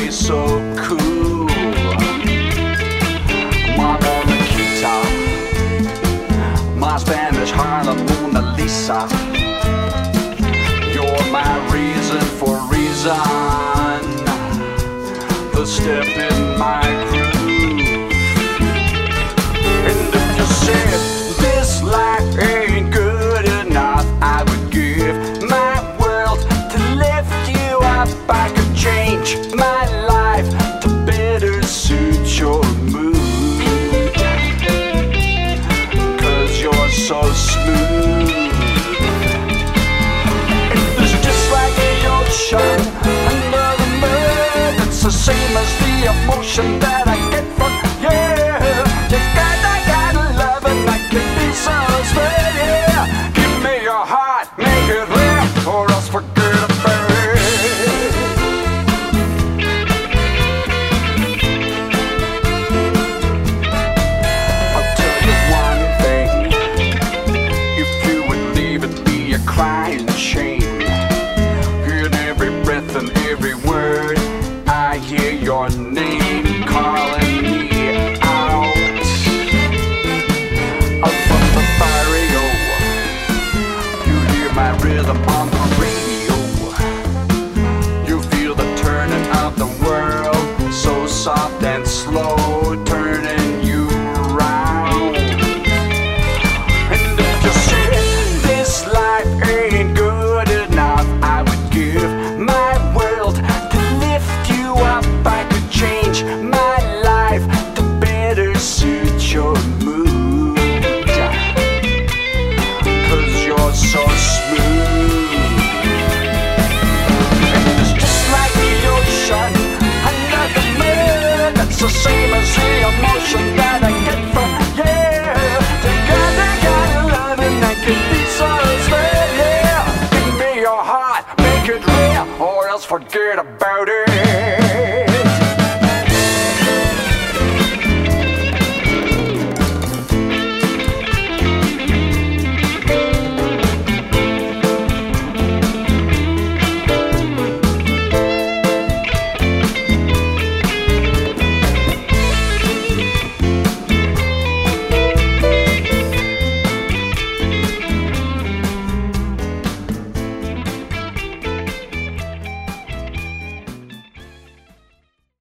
be so cool. Mama Nikita, my Spanish Harlem Mona Lisa. You're my reason for reason, the step in my groove. And if you said this life ain't good enough, I would give my world to lift you up. I could change my life to better suit your mood, 'cause you're so smooth. It's just like the ocean under the mud. It's the same as the emotion that I get from you. You gotta love and I can be so sweet. Yeah. Give me your heart, make it real, or else forget about it. I'll tell you one thing, if you would leave it be a crying shame. In every breath and every word I hear your name.